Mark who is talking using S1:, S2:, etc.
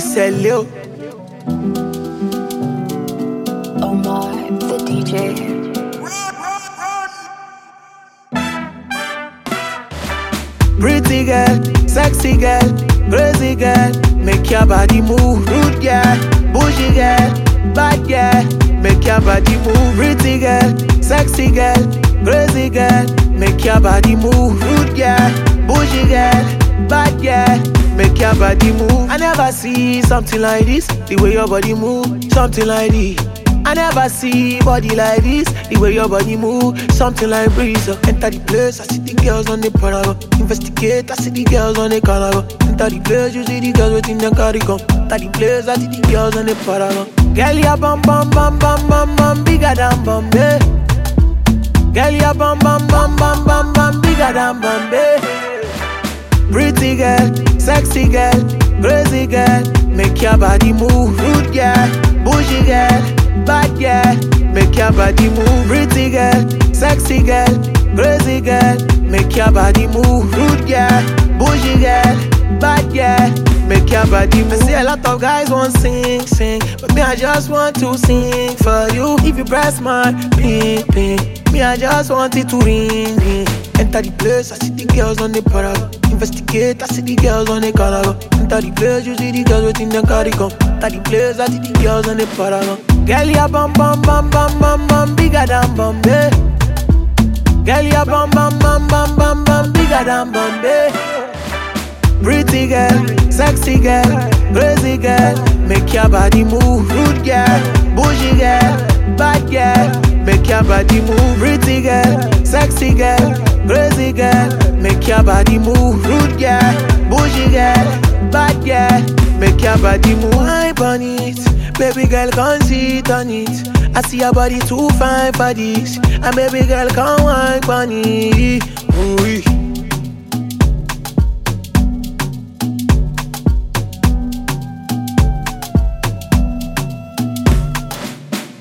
S1: Celio.
S2: Omar, the DJ.
S1: Pretty girl, sexy girl, crazy girl, make your body move. Rude girl, bougie girl, bad girl, make your body move. Pretty girl, sexy girl, crazy girl, make your body move. Rude girl, bougie girl, bad girl, make your body move. I never see something like this, the way your body move, something like this. I never see body like this, the way your body move, something like breeze. Enter the place, I see the girls on the parago. Investigate, I see the girls on the carnival. Enter the place, you see the girls waiting them carry come. Enter the place, I see the girls on the parago. Girl, ya bum bum bum bum bum bum, bigger than Bombay. Girl, ya bum bum bum bum bum bum, bigger than Bombay. Pretty girl, sexy girl, crazy girl, make your body move. Rude girl, bougie girl, bad girl, make your body move. Pretty girl, sexy girl, crazy girl, make your body move. Rude girl, bougie girl, bad girl, make your body move. I see a lot of guys want sing, but me I just want to sing for you. If you press my ping, me I just want it to ring. Enter the place, I see the girls on the parago. Investigate, I see the girls on the carnival. Enter the place, you see the girls waiting them carry come. Enter the place, I see the girls on the parago. Girl, ya bum bum bum bum bum bum, bigger than Bombay. Girl, ya bum bum bum bum bum bum, bigger than Bombay. Pretty girl, sexy girl, crazy girl, make your body move. Rude girl, bougie girl, bad girl, make your body move. Pretty girl, sexy girl, crazy girl, make your body move. Rude girl, bougie girl, bad girl, make your body move. Hype on it, baby girl can't sit on it. I see your body too fine for this, and baby girl can't hype on it. Ooh,